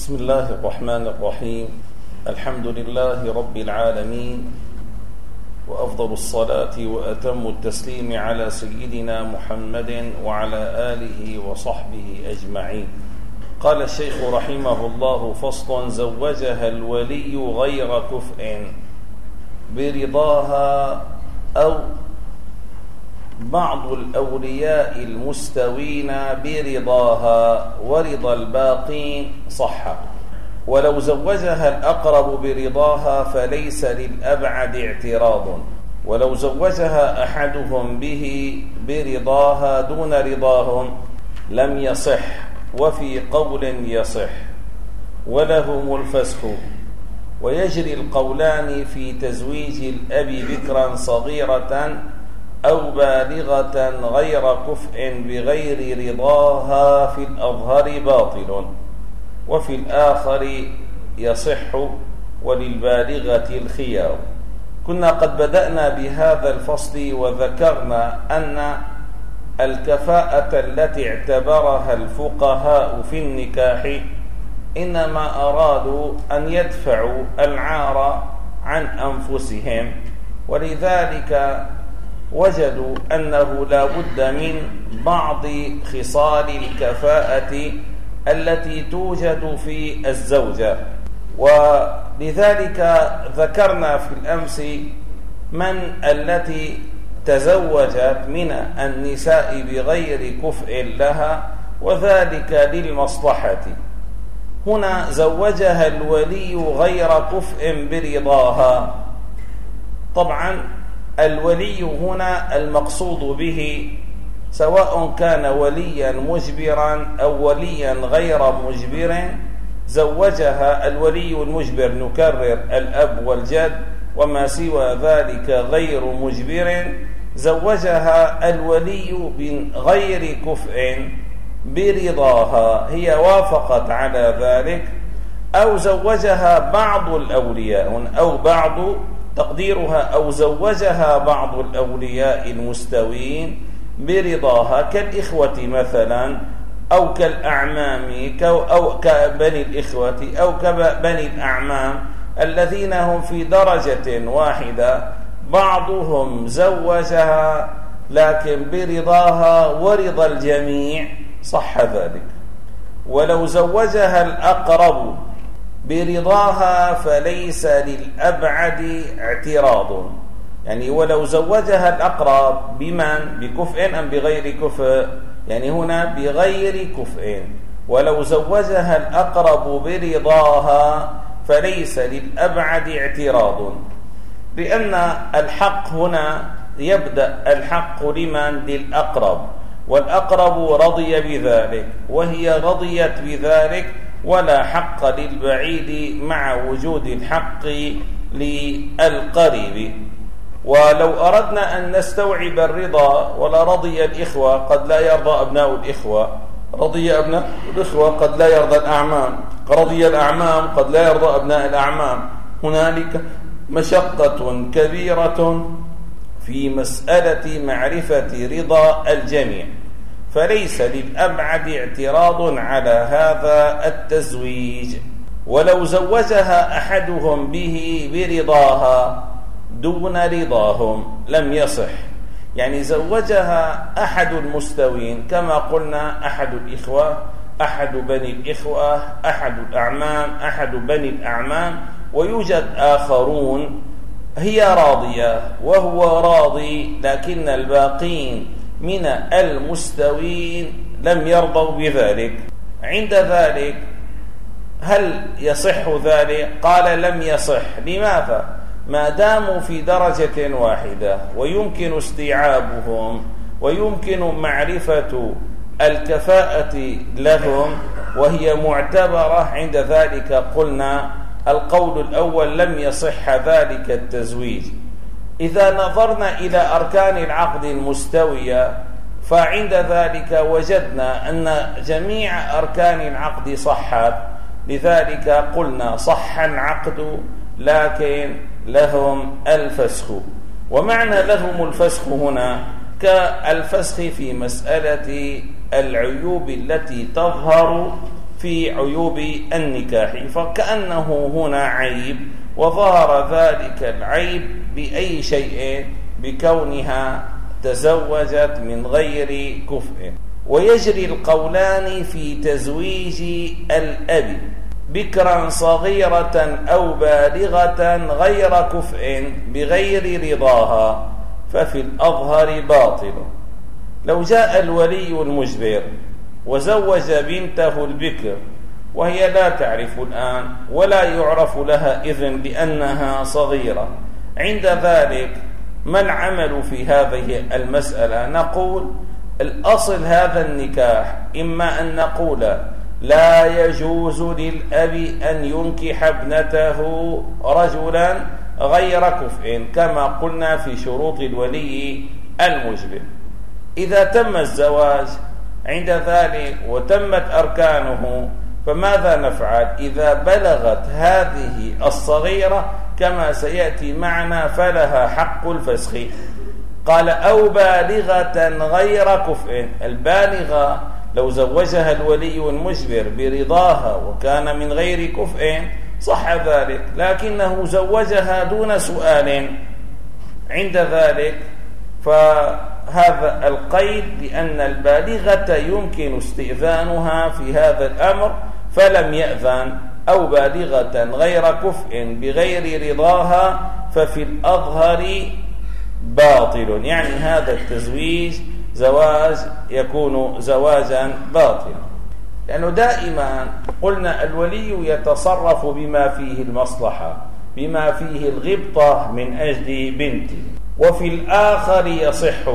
بسم الله الرحمن الرحيم. الحمد لله رب العالمين، وأفضل الصلاة وأتم التسليم على سيدنا محمد وعلى آله وصحبه أجمعين. قال الشيخ رحمه الله: فصل: زوجها الولي غير كفء برضاها أو بعض الأولياء المستوين برضاها، ورضا الباقين صح. ولو زوجها الأقرب برضاها فليس للأبعد اعتراض، ولو زوجها أحدهم به برضاها دون رضاهم لم يصح، وفي قول يصح ولهم الفسخ. ويجري القولان في تزويج الأب بكرا صغيرة أو بالغة غير كفء بغير رضاها في الأظهر باطل، وفي الآخر يصح، وللبالغة الخيار. كنا قد بدأنا بهذا الفصل وذكرنا أن الكفاءة التي اعتبرها الفقهاء في النكاح إنما أرادوا أن يدفعوا العار عن أنفسهم، ولذلك وجدوا أنه لا بد من بعض خصال الكفاءة التي توجد في الزوجة. ولذلك ذكرنا في الأمس من التي تزوجت من النساء بغير كفء لها، وذلك للمصلحة. هنا زوجها الولي غير كفء برضاها. طبعا الولي هنا المقصود به سواء كان وليا مجبرا أو وليا غير مجبر. زوجها الولي المجبر، نكرر الأب والجد وما سوى ذلك غير مجبر، زوجها الولي بغير كفء برضاها، هي وافقت على ذلك، أو زوجها بعض الأولياء، أو بعض تقديرها أو زوجها بعض الأولياء المستوين برضاها، كالإخوة مثلا، أو كالأعمام، أو كبني الإخوة، أو كبني الأعمام الذين هم في درجة واحدة، بعضهم زوجها لكن برضاها ورضا الجميع صح ذلك. ولو زوجها الأقرب برضاها فليس للأبعد اعتراض، يعني ولو زوجها الأقرب بمن؟ بكفء أم بغير كفء؟ يعني هنا بغير كفء. ولو زوجها الأقرب برضاها فليس للأبعد اعتراض، لأن الحق هنا يبدأ الحق لمن؟ للأقرب، والأقرب رضي بذلك وهي رضيت بذلك، ولا حق للبعيد مع وجود الحق للقريب. ولو أردنا أن نستوعب الرضا، ولا رضي الإخوة قد لا يرضى أبناء الإخوة، رضي أبناء الإخوة قد لا يرضى الأعمام، رضي الأعمام قد لا يرضى أبناء الأعمام. هنالك مشقة كبيرة في مسألة معرفة رضا الجميع، فليس للأبعد اعتراض على هذا التزويج. ولو زوجها أحدهم به برضاها دون رضاهم لم يصح، يعني زوجها أحد المستوين كما قلنا، أحد الإخوة، أحد بني الإخوة، أحد الأعمام، أحد بني الأعمام، ويوجد آخرون هي راضية وهو راضي، لكن الباقين من المستوين لم يرضوا بذلك. عند ذلك هل يصح ذلك؟ قال لم يصح. لماذا؟ ما داموا في درجة واحدة ويمكن استيعابهم ويمكن معرفة الكفاءة لهم وهي معتبرة، عند ذلك قلنا القول الأول لم يصح ذلك التزويج. إذا نظرنا إلى أركان العقد المستوية فعند ذلك وجدنا أن جميع أركان العقد صحت، لذلك قلنا صح العقد لكن لهم الفسخ. ومعنى لهم الفسخ هنا كالفسخ في مسألة العيوب التي تظهر في عيوب النكاح، فكأنه هنا عيب، وظهر ذلك العيب بأي شيء؟ بكونها تزوجت من غير كفء. ويجري القولان في تزويج الأب بكرا صغيرة أو بالغة غير كفء بغير رضاها، ففي الأظهر باطل. لو جاء الولي المجبر وزوج بنته البكر وهي لا تعرف الآن ولا يعرف لها إذن لأنها صغيرة، عند ذلك ما العمل في هذه المسألة؟ نقول الأصل هذا النكاح إما أن نقول لا يجوز للأب أن ينكح ابنته رجلا غير كفء كما قلنا في شروط الولي المجبر. إذا تم الزواج عند ذلك وتمت أركانه، فماذا نفعل إذا بلغت هذه الصغيرة كما سيأتي معنا؟ فلها حق الفسخ. قال أو بالغة غير كفء. البالغة لو زوجها الولي المجبر برضاها وكان من غير كفء صح ذلك، لكنه زوجها دون سؤال، عند ذلك فهذا القيد لأن البالغة يمكن استئذانها في هذا الأمر فلم يأذن، أو بالغة غير كفء بغير رضاها، ففي الأظهر باطل. يعني هذا التزويج زواج يكون زواجا باطلا، لأنه دائما قلنا الولي يتصرف بما فيه المصلحة، بما فيه الغبطة من أجل بنته. وفي الآخر يصح.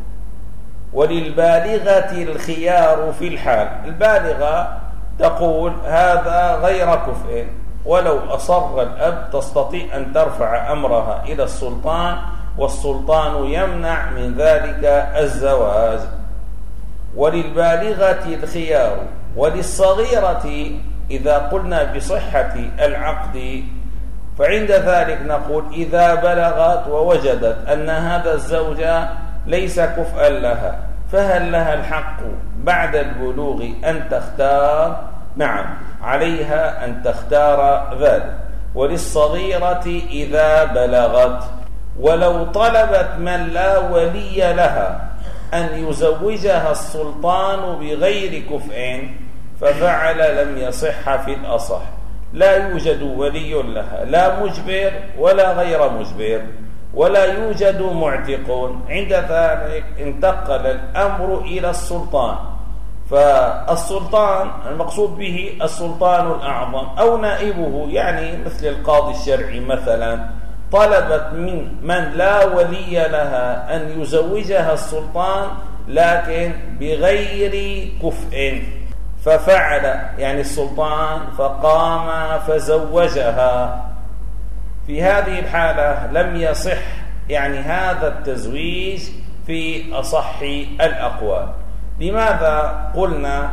وللبالغة الخيار في الحال. البالغة تقول هذا غير كفء، ولو أصر الأب تستطيع أن ترفع أمرها إلى السلطان، والسلطان يمنع من ذلك الزواج. وللبالغة الخيار. وللصغيرة إذا قلنا بصحة العقد فعند ذلك نقول إذا بلغت ووجدت أن هذا الزوج ليس كفءا لها، فهل لها الحق بعد البلوغ أن تختار؟ نعم، عليها أن تختار ذلك. وللصغيرة إذا بلغت. ولو طلبت من لا ولي لها أن يزوجها السلطان بغير كفء ففعل لم يصح في الأصح. لا يوجد ولي لها، لا مجبر ولا غير مجبر، ولا يوجد معتق، عند ذلك انتقل الأمر إلى السلطان. فالسلطان المقصود به السلطان الأعظم أو نائبه، يعني مثل القاضي الشرعي مثلا، طلبت من لا ولي لها أن يزوجها السلطان لكن بغير كفء، ففعل يعني السلطان فقام فزوجها. في هذه الحالة لم يصح يعني هذا التزويج في أصح الأقوال. لماذا قلنا؟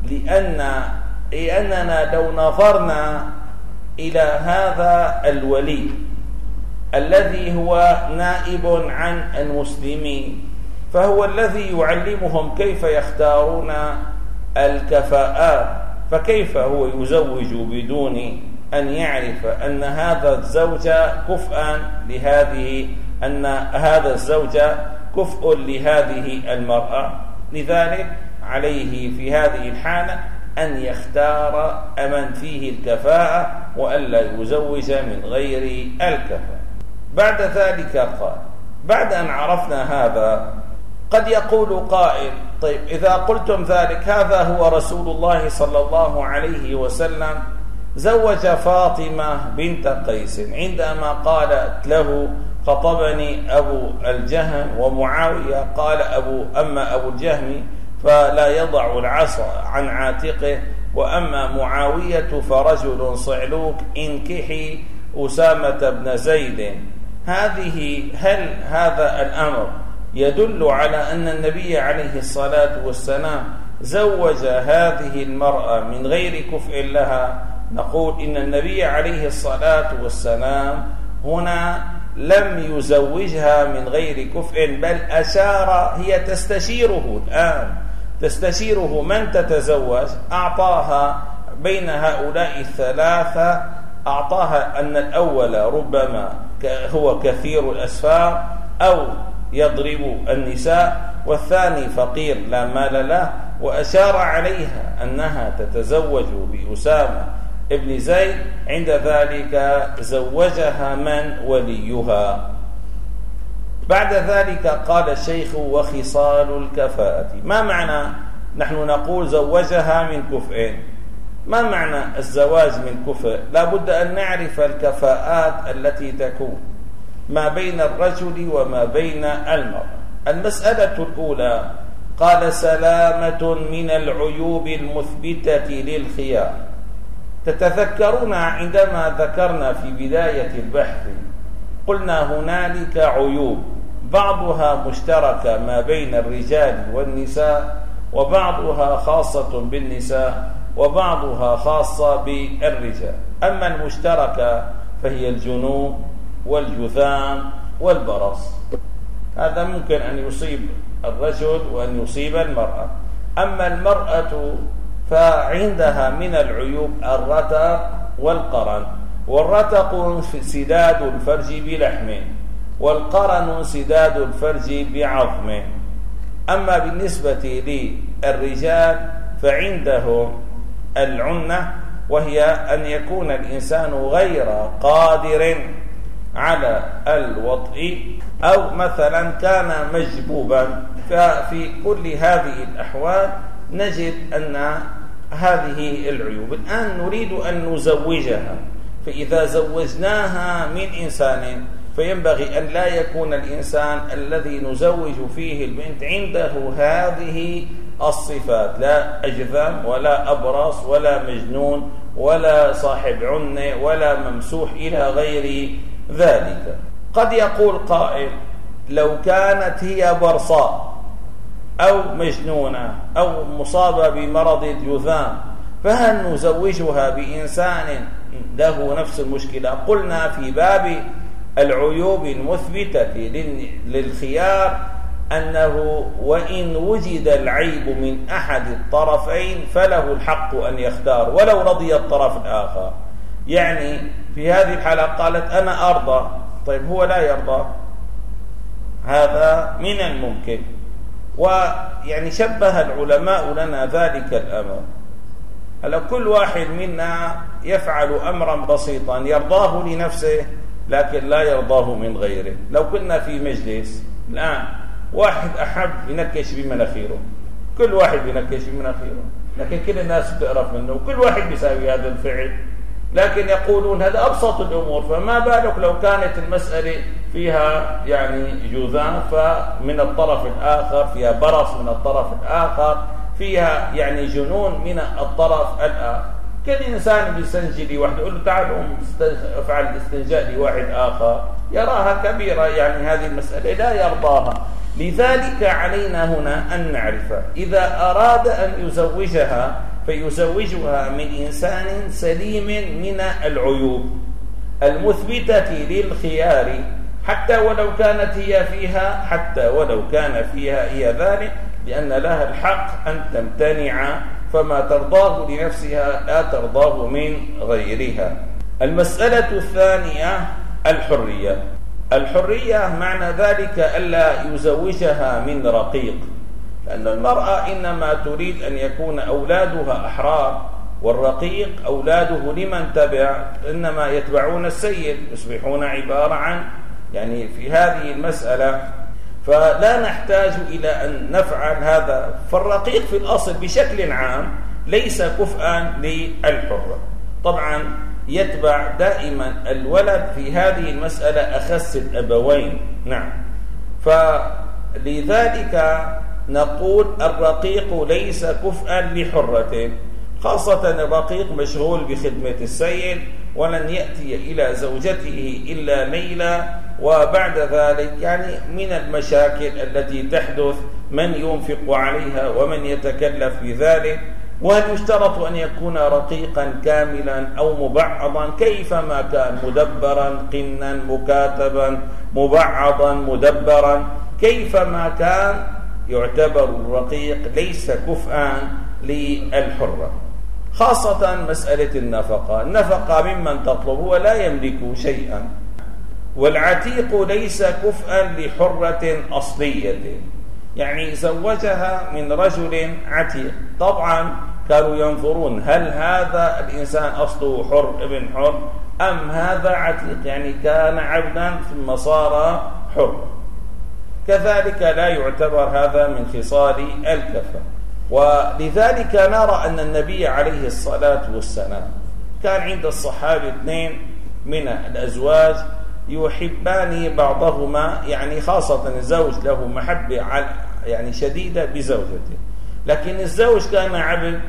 لأننا لو نظرنا إلى هذا الولي الذي هو نائب عن المسلمين، فهو الذي يعلمهم كيف يختارون الكفاءات، فكيف هو يزوج بدون أن يعرف أن هذا الزوج كفءا لهذه، أن هذا الزوج كفء لهذه المرأة؟ لذلك عليه في هذه الحالة أن يختار من فيه الكفاءة وألا يزوج من غير الكفاءة. بعد ذلك قال: بعد أن عرفنا هذا قد يقول قائل: طيب إذا قلتم ذلك هذا هو رسول الله صلى الله عليه وسلم زوج فاطمة بنت قيس عندما قالت له: خطبني أبو الجهم ومعاوية، قال أما أبو الجهم فلا يضع العصا عن عاتقه، وأما معاوية فرجل صعلوك، انكحي أسامة بن زيد. هل هذا الأمر يدل على أن النبي عليه الصلاة والسلام زوج هذه المرأة من غير كفء لها؟ نقول إن النبي عليه الصلاة والسلام هنا لم يزوجها من غير كفء، بل أشار، هي تستشيره الآن، تستشيره من تتزوج، أعطاها بين هؤلاء الثلاثة أعطاها أن الأول ربما هو كثير الأسفار أو يضرب النساء، والثاني فقير لا مال له، وأشار عليها أنها تتزوج بأسامة ابن زيد. عند ذلك زوجها من وليها. بعد ذلك قال الشيخ: وخصال الكفاءة. ما معنى نحن نقول زوجها من كفء؟ ما معنى الزواج من كفء؟ لا بد أن نعرف الكفاءات التي تكون ما بين الرجل وما بين المرأة. المسألة الأولى قال: سلامة من العيوب المثبتة للخيار. تتذكرون عندما ذكرنا في بداية البحث قلنا هنالك عيوب بعضها مشتركة ما بين الرجال والنساء، وبعضها خاصة بالنساء، وبعضها خاصة بالرجال. أما المشتركة فهي الجنون والجذام والبرص. هذا ممكن أن يصيب الرجل وأن يصيب المرأة. أما المرأة فعندها من العيوب الرتق والقرن. والرتق سداد الفرج بلحم، والقرن سداد الفرج بعظم. أما بالنسبة للرجال فعندهم العنة، وهي أن يكون الإنسان غير قادر على الوطء، أو مثلا كان مجبوبا. ففي كل هذه الأحوال نجد أن هذه العيوب. الآن نريد أن نزوجها، فإذا زوجناها من إنسان فينبغي أن لا يكون الإنسان الذي نزوج فيه البنت عنده هذه الصفات، لا أجذام ولا أبرص ولا مجنون ولا صاحب عنة ولا ممسوح إلى غير ذلك. قد يقول قائل: لو كانت هي برصاء أو مجنونة أو مصابة بمرض الجذام فهل نزوجها بإنسان له نفس المشكلة؟ قلنا في باب العيوب المثبتة للخيار أنه وإن وجد العيب من أحد الطرفين فله الحق أن يختار ولو رضي الطرف الآخر. يعني في هذه الحالة قالت: أنا أرضى، طيب هو لا يرضى، هذا من الممكن. ويعني شبه العلماء لنا ذلك الأمر. هلا كل واحد منا يفعل أمرا بسيطا يرضاه لنفسه لكن لا يرضاه من غيره. لو كنا في مجلس الآن واحد أحب ينكش بمناخيره، كل واحد ينكش بمناخيره، لكن كل الناس بتقرف منه وكل واحد بيساوي هذا الفعل، لكن يقولون هذا أبسط الأمور. فما بالك لو كانت المسألة فيها يعني جذام فمن الطرف الآخر، فيها برص من الطرف الآخر، فيها يعني جنون من الطرف الآخر. كل إنسان بيستنجي لوحده يقول له تعال افعل الاستنجاء لواحد آخر يراها كبيرة، يعني هذه المسألة لا يرضاها. لذلك علينا هنا أن نعرف إذا أراد أن يزوجها فيزوجها من إنسان سليم من العيوب المثبتة للخيار، حتى ولو كانت هي ذلك، لأن لها الحق أن تمتنع، فما ترضاه لنفسها لا ترضاه من غيرها. المسألة الثانية الحرية معنى ذلك ألا يزوجها من رقيق، لأن المرأة إنما تريد أن يكون أولادها أحرار، والرقيق أولاده لمن تبع إنما يتبعون السيد، يصبحون عبارة عن يعني في هذه المسألة فلا نحتاج إلى أن نفعل هذا. فالرقيق في الأصل بشكل عام ليس كفءا للحرة، طبعا يتبع دائما الولد في هذه المسألة أخس الأبوين. نعم، فلذلك نقول الرقيق ليس كفءا لحرة، خاصة الرقيق مشغول بخدمة السيد ولن يأتي إلى زوجته إلا ليلة، وبعد ذلك يعني من المشاكل التي تحدث من ينفق عليها ومن يتكلف بذلك. وهل يشترط أن يكون رقيقا كاملا أو مبعضا كيفما كان، مدبرا قنا مكاتبا مبعضا مدبرا كيفما كان، يعتبر الرقيق ليس كفءا للحرة، خاصة مسألة النفقة ممن تطلب ولا يملك شيئا. والعتيق ليس كفءا لحرة أصلية، يعني زوجها من رجل عتيق. طبعا كانوا ينظرون هل هذا الإنسان أصله حر ابن حر أم هذا عتيق، يعني كان عبدا ثم صار حر. كذلك لا يعتبر هذا من خصال الكفة. ولذلك نرى أن النبي عليه الصلاة والسلام كان عند الصحابة اثنين من الأزواج يحبان بعضهما، يعني خاصة الزوج له محبة يعني شديدة بزوجته، لكن الزوج كان عبد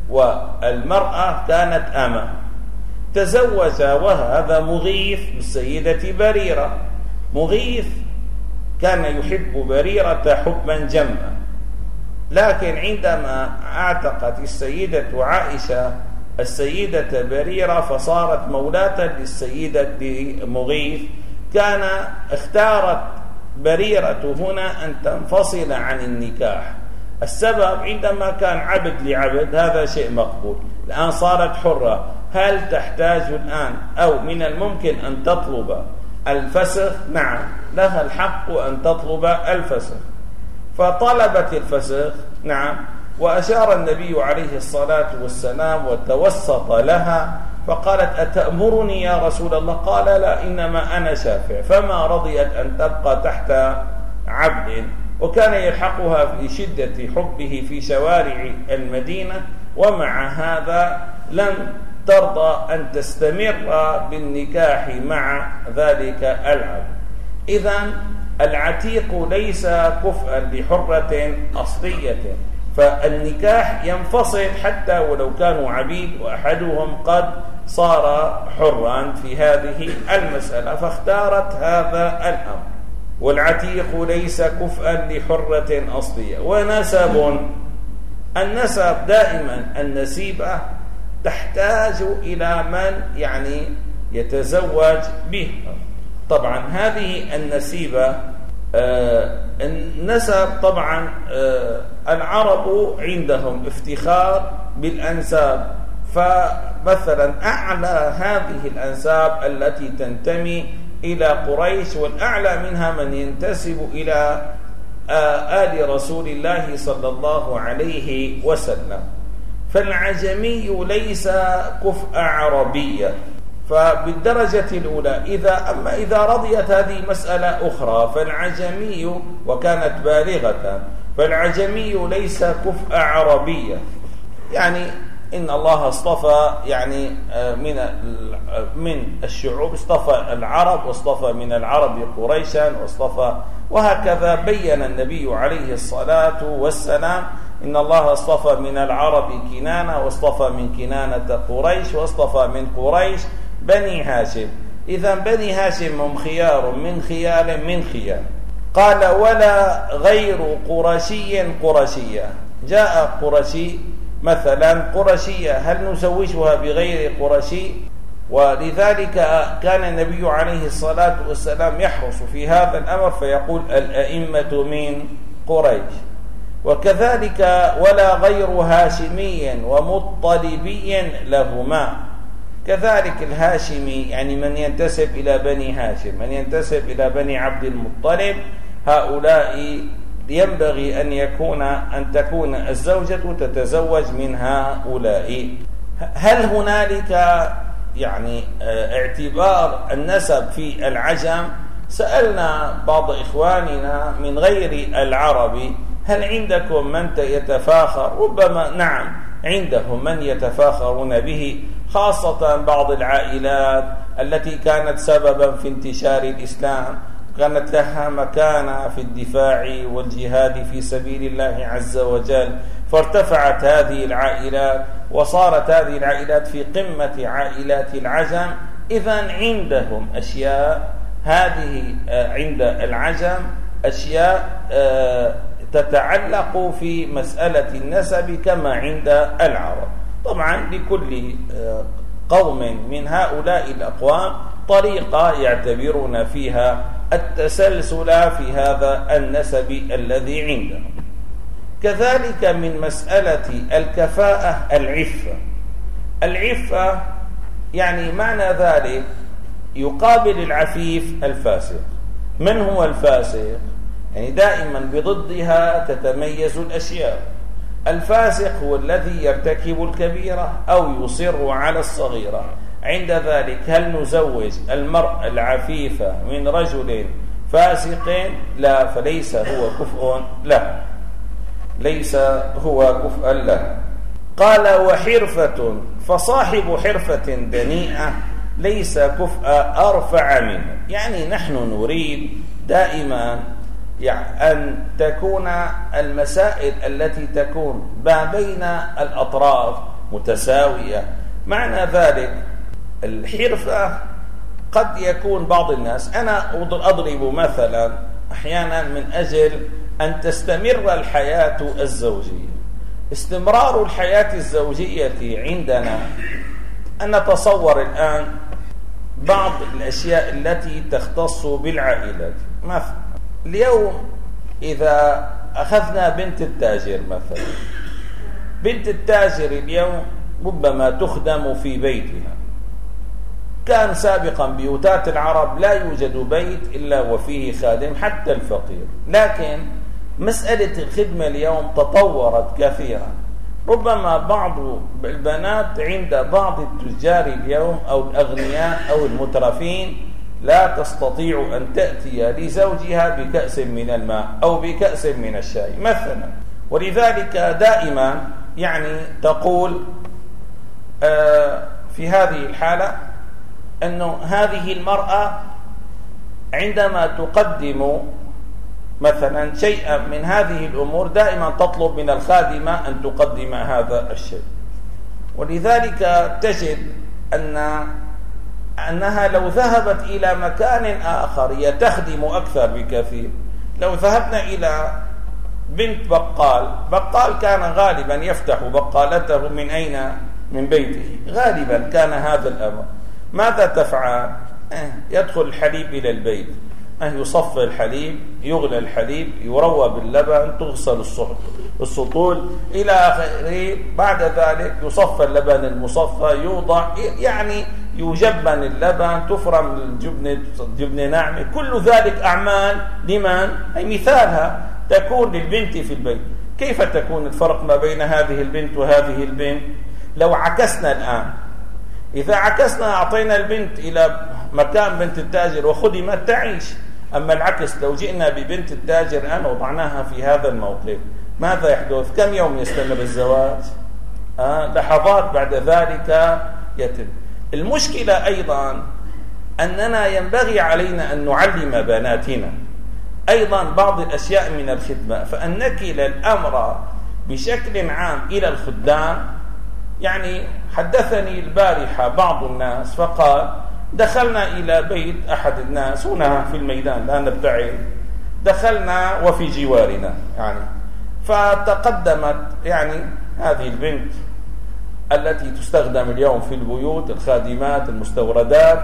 والمرأة كانت أمة. تزوج وهذا مغيث بالسيدة بريرة. مغيث كان يحب بريرة حبا جما، لكن عندما اعتقت السيدة عائشة السيدة بريرة فصارت مولاة للسيدة مغيث، كان اختارت بريرة هنا أن تنفصل عن النكاح. السبب عندما كان عبد لعبد هذا شيء مقبول، الآن صارت حرة، هل تحتاج الآن أو من الممكن أن تطلب الفسخ؟ نعم، لها الحق أن تطلب الفسخ، فطلبت الفسخ. نعم، وأشار النبي عليه الصلاة والسلام وتوسط لها فقالت أتأمرني يا رسول الله؟ قال لا، إنما أنا شافع. فما رضيت أن تبقى تحت عبد، وكان يلحقها في شدة حبه في شوارع المدينة، ومع هذا لم ترضى أن تستمر بالنكاح مع ذلك العبد. إذن العتيق ليس كفءا لحرة أصلية، فالنكاح ينفصل حتى ولو كانوا عبيد وأحدهم قد صار حرا في هذه المسألة، فاختارت هذا الأمر. والعتيق ليس كفءا لحرة أصلية. ونسب، النسب دائما النسيبة تحتاج إلى من يعني يتزوج به. طبعا هذه النسيبة النسب طبعا العرب عندهم افتخار بالأنساب، فمثلا أعلى هذه الأنساب التي تنتمي إلى قريش، والأعلى منها من ينتسب إلى آل رسول الله صلى الله عليه وسلم. فالعجمي ليس كفء عربية، فبالدرجة الأولى. أما إذا رضيت هذه مسألة أخرى، فالعجمي وكانت بالغة، فالعجمي ليس كفء عربية. يعني إن الله اصطفى يعني من الشعوب، اصطفى العرب، واصطفى من العرب قريشا، واصطفى، وهكذا بين النبي عليه الصلاة والسلام إن الله اصطفى من العرب كنانة، واصطفى من كنانة قريش، واصطفى من قريش بني هاشم. إذن بني هاشم هم خيار من خيال من خيال. قال ولا غير قرشي قرشية. جاء قرشي مثلا قرشية، هل نزوجها بغير قرشي؟ ولذلك كان النبي عليه الصلاة والسلام يحرص في هذا الأمر فيقول الأئمة من قريش. وكذلك ولا غير هاشمي ومطلبي لهما. كذلك الهاشمي يعني من ينتسب إلى بني هاشم، من ينتسب إلى بني عبد المطلب، هؤلاء ينبغي أن تكون الزوجة تتزوج من هؤلاء. هل هنالك يعني اعتبار النسب في العجم؟ سألنا بعض إخواننا من غير العرب هل عندكم من يتفاخر؟ ربما نعم، عندهم من يتفاخرون به، خاصة بعض العائلات التي كانت سببا في انتشار الإسلام، كانت لها مكانة في الدفاع والجهاد في سبيل الله عز وجل، فارتفعت هذه العائلات وصارت هذه العائلات في قمة عائلات العجم. إذن عندهم أشياء، هذه عند العجم أشياء تتعلق في مسألة النسب كما عند العرب. طبعا لكل قوم من هؤلاء الأقوام طريقة يعتبرون فيها التسلسل في هذا النسب الذي عندهم. كذلك من مسألة الكفاءة العفة. العفة يعني معنى ذلك يقابل العفيف الفاسق. من هو الفاسق؟ يعني دائما بضدها تتميز الأشياء. الفاسق هو الذي يرتكب الكبيرة أو يصر على الصغيرة. عند ذلك هل نزوج المرأة العفيفة من رجل فاسق؟ لا، فليس هو كفء له، ليس هو كفء له. قال وحرفة، فصاحب حرفة دنيئة ليس كفء أرفع منه. يعني نحن نريد دائما أن تكون المسائل التي تكون ما بين الأطراف متساوية. معنى ذلك الحرفة قد يكون بعض الناس، أنا أضرب مثلا أحيانا من أجل أن تستمر الحياة الزوجية. استمرار الحياة الزوجية عندنا أن نتصور الآن بعض الأشياء التي تختص بالعائلات. مثلا اليوم إذا أخذنا بنت التاجر مثلا، بنت التاجر اليوم ربما تخدم في بيتها. كان سابقا بيوتات العرب لا يوجد بيت إلا وفيه خادم حتى الفقير، لكن مسألة الخدمة اليوم تطورت كثيرا. ربما بعض البنات عند بعض التجار اليوم أو الأغنياء أو المترفين لا تستطيع أن تأتي لزوجها بكأس من الماء أو بكأس من الشاي مثلا. ولذلك دائما يعني تقول في هذه الحالة أنه هذه المرأة عندما تقدم مثلا شيئا من هذه الأمور دائما تطلب من الخادمة أن تقدم هذا الشيء. ولذلك تجد أنها لو ذهبت إلى مكان آخر هي تخدم أكثر بكثير. لو ذهبنا إلى بنت بقال كان غالبا يفتح بقالته من أين؟ من بيته. غالبا كان هذا الأمر. ماذا تفعل؟ يدخل الحليب إلى البيت، يصفى الحليب، يغلى الحليب، يروى باللبن، تغسل السطول إلى آخره. بعد ذلك يصفى اللبن المصفى، يوضع يعني يجبن اللبن، تفرم الجبن ناعمة. كل ذلك أعمال لمن؟ أي مثالها تكون للبنت في البيت. كيف تكون الفرق ما بين هذه البنت وهذه البنت؟ لو عكسنا الآن، إذا عكسنا أعطينا البنت إلى مكان بنت التاجر وخدمت تعيش. أما العكس، لو جئنا ببنت التاجر الآن وضعناها في هذا الموقف، ماذا يحدث؟ كم يوم يستمر الزواج؟ لحظات بعد ذلك يتم. المشكلة أيضا أننا ينبغي علينا أن نعلم بناتنا أيضا بعض الأشياء من الخدمة، فأن نكل الأمر بشكل عام إلى الخدام. يعني حدثني البارحة بعض الناس فقال دخلنا إلى بيت أحد الناس هنا في الميدان، لا نبتعد، دخلنا وفي جوارنا يعني، فتقدمت يعني هذه البنت التي تستخدم اليوم في البيوت، الخادمات المستوردات،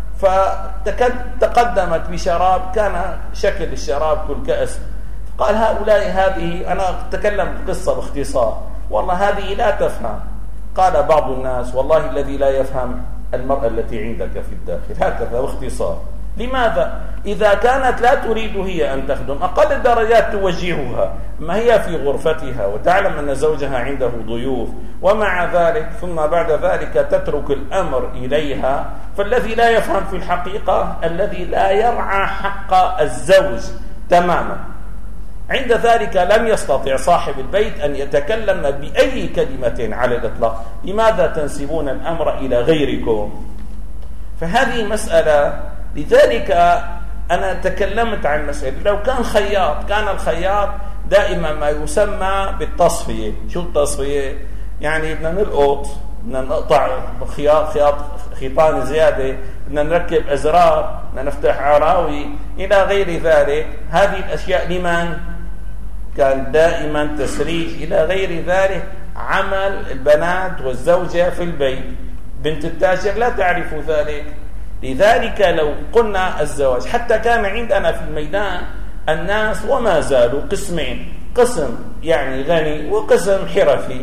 فتقدمت بشراب كان شكل الشراب كل كأس. قال هؤلاء هذه، أنا أتكلم القصة باختصار، والله هذه لا تفهم. قال بعض الناس والله الذي لا يفهم المرأة التي عندك في الداخل، هكذا باختصار. لماذا؟ إذا كانت لا تريد هي أن تخدم، أقل الدرجات توجهها، ما هي في غرفتها وتعلم أن زوجها عنده ضيوف، ومع ذلك ثم بعد ذلك تترك الأمر إليها. فالذي لا يفهم في الحقيقة الذي لا يرعى حق الزوج تماما. عند ذلك لم يستطع صاحب البيت أن يتكلم بأي كلمة على الإطلاق. لماذا تنسبون الأمر إلى غيركم؟ فهذه مسألة. لذلك أنا تكلمت عن مسألة لو كان خياط، كان الخياط دائما ما يسمى بالتصفية. شو التصفية؟ يعني بدنا نلقط، بدنا نقطع خيطان زيادة، بدنا نركب أزرار، بدنا نفتح عراوي إلى غير ذلك. هذه الأشياء لمن؟ كان دائما تسريج إلى غير ذلك، عمل البنات والزوجة في البيت. بنت التاجر لا تعرف ذلك. لذلك لو قلنا الزواج، حتى كان عندنا في الميدان الناس وما زالوا قسمين، قسم يعني غني وقسم حرفي.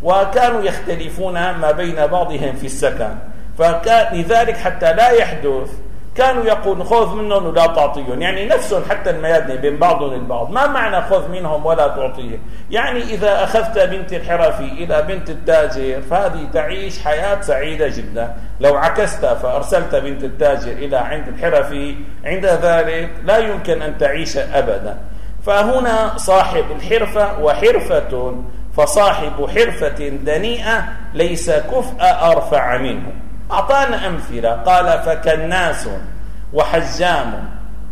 وكانوا يختلفون ما بين بعضهم في السكن، فكان لذلك حتى لا يحدث كانوا يقول خذ منهم ولا تعطيهم، يعني نفسهم حتى الميادنة بين بعضهم البعض. ما معنى خذ منهم ولا تعطيهم؟ يعني إذا أخذت بنت الحرفي إلى بنت التاجر فهذه تعيش حياة سعيدة جدا. لو عكست فأرسلت بنت التاجر إلى عند الحرفي عند ذلك لا يمكن أن تعيش أبدا. فهنا صاحب الحرفة وحرفة، فصاحب حرفة دنيئة ليس كفء أرفع منه. أعطانا أمثلة، قال فكناس وحجام.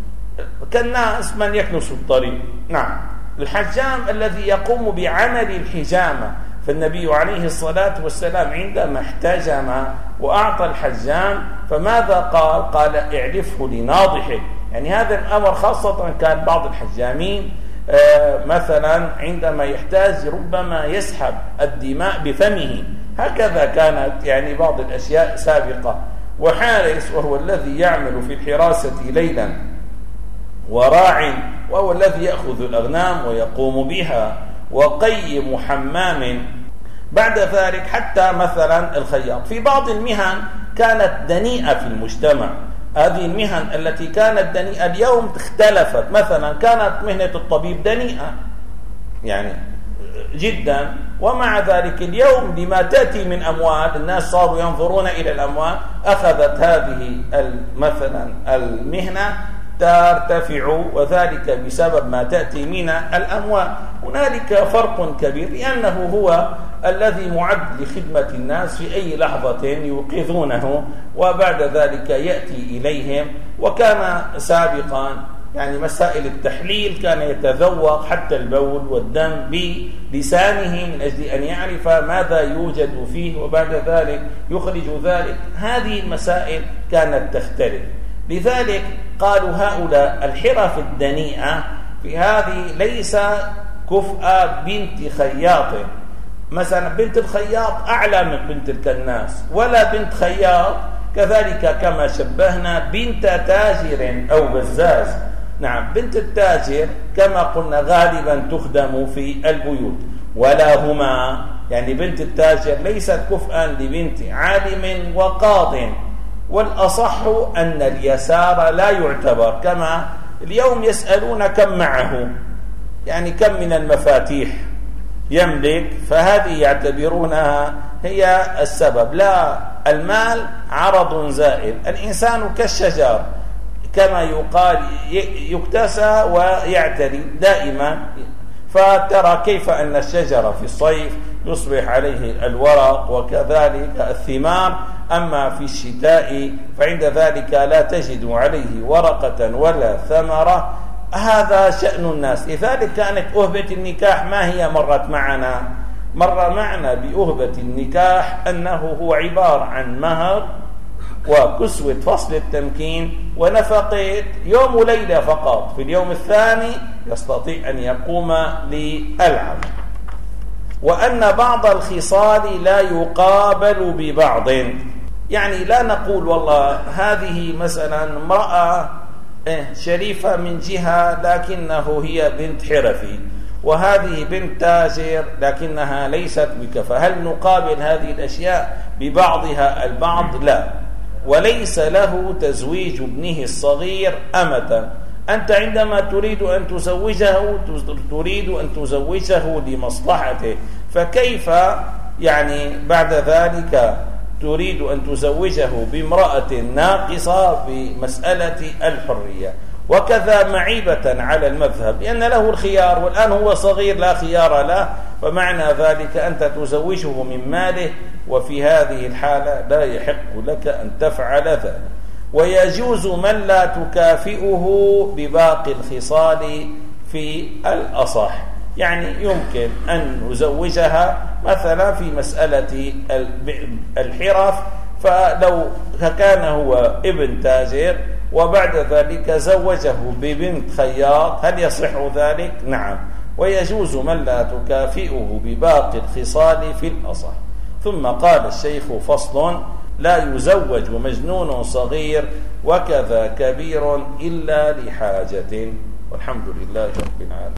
كالناس من يكنس الطريق، نعم. الحجام الذي يقوم بعمل الحجامة، فالنبي عليه الصلاة والسلام عندما احتجم وأعطى الحجام فماذا قال؟ قال اعرفه لناضحه. يعني هذا الأمر خاصة كان بعض الحجامين مثلا عندما يحتاج ربما يسحب الدماء بفمه، هكذا كانت يعني بعض الأشياء سابقة. وحارس وهو الذي يعمل في الحراسة ليلا، وراع وهو الذي يأخذ الأغنام ويقوم بها، وقيم حمام. بعد ذلك حتى مثلا الخياط. في بعض المهن كانت دنيئة في المجتمع، هذه المهن التي كانت دنيئة اليوم اختلفت. مثلا كانت مهنة الطبيب دنيئة يعني جدا، ومع ذلك اليوم لما تأتي من أموال الناس صاروا ينظرون إلى الأموال، أخذت هذه مثلا المهنة ترتفع، وذلك بسبب ما تأتي من الأموال. هنالك فرق كبير، لأنه هو الذي معد لخدمة الناس في أي لحظة يوقظونه وبعد ذلك يأتي إليهم. وكان سابقا يعني مسائل التحليل كان يتذوق حتى البول والدم بلسانه من أجل أن يعرف ماذا يوجد فيه وبعد ذلك يخرج ذلك. هذه المسائل كانت تختلف. لذلك قالوا هؤلاء الحرف الدنيئة في هذه ليس كفء بنت خياط. مثلا بنت الخياط أعلى من بنت الكناس، ولا بنت خياط كذلك كما شبهنا بنت تاجر أو بزاز. نعم، بنت التاجر كما قلنا غالبا تخدم في البيوت، ولا هما يعني بنت التاجر ليست كفءا لبنت عالم وقاض. والأصح أن اليسار لا يعتبر، كما اليوم يسألون كم معه، يعني كم من المفاتيح يملك، فهذه يعتبرونها هي السبب. لا، المال عرض زائل، الإنسان كالشجر كما يقال يكتسى ويعتري دائما. فترى كيف أن الشجر في الصيف يصبح عليه الورق وكذلك الثمار، أما في الشتاء فعند ذلك لا تجد عليه ورقة ولا ثمرة. هذا شأن الناس. لذلك كانت أهبة النكاح ما هي مرت معنا؟ مر معنا بأهبة النكاح أنه هو عبارة عن مهر وكسوة فصل التمكين ونفقة يوم وليلة فقط، في اليوم الثاني يستطيع أن يقوم للعمل. وأن بعض الخصال لا يقابل ببعض، يعني لا نقول والله هذه مثلا امرأة شريفة من جهة لكنه هي بنت حرفي، وهذه بنت تاجر لكنها ليست بكفاءة. هل نقابل هذه الأشياء ببعضها البعض؟ لا. وليس له تزويج ابنه الصغير أمة. أنت عندما تريد أن تزوجه لمصلحته، فكيف يعني بعد ذلك تريد أن تزوجه بامرأة ناقصة في مسألة الحرية؟ وكذا معيبة على المذهب، لأن له الخيار، والآن هو صغير لا خيار له، فمعنى ذلك أنت تزوجه من ماله، وفي هذه الحالة لا يحق لك أن تفعل ذلك. ويجوز من لا تكافئه بباقي الخصال في الأصح، يعني يمكن أن نزوجها مثلا في مسألة الحرف، فلو كان هو ابن تاجر وبعد ذلك زوجه ببنت خياط هل يصح ذلك؟ نعم. ويجوز من لا تكافئه بباقي الخصال في الأصح. ثم قال الشيخ فصل: لا يزوج مجنون صغير وكذا كبير إلا لحاجة. والحمد لله رب العالمين.